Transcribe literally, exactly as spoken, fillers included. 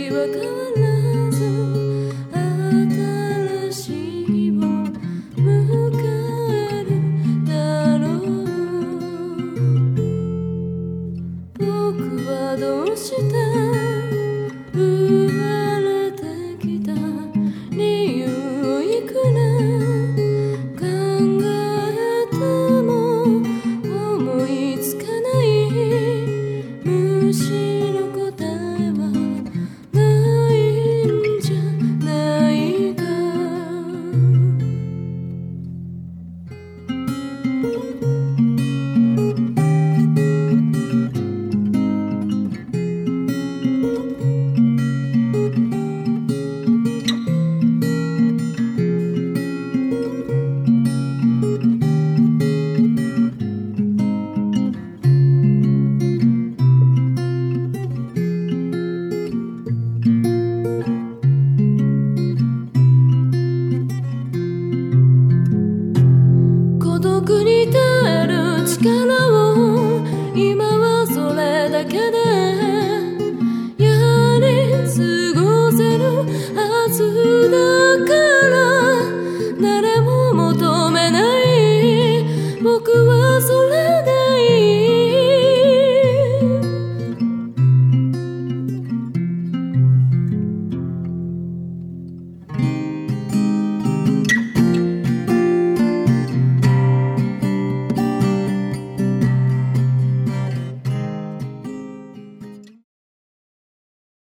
は変わらず新しい日を迎えるだろう。僕はどうして生まれてきた理由をいくら考えても思いつかない。むしろ答えはないんじゃないか。孤独に耐える力を今はそれだけで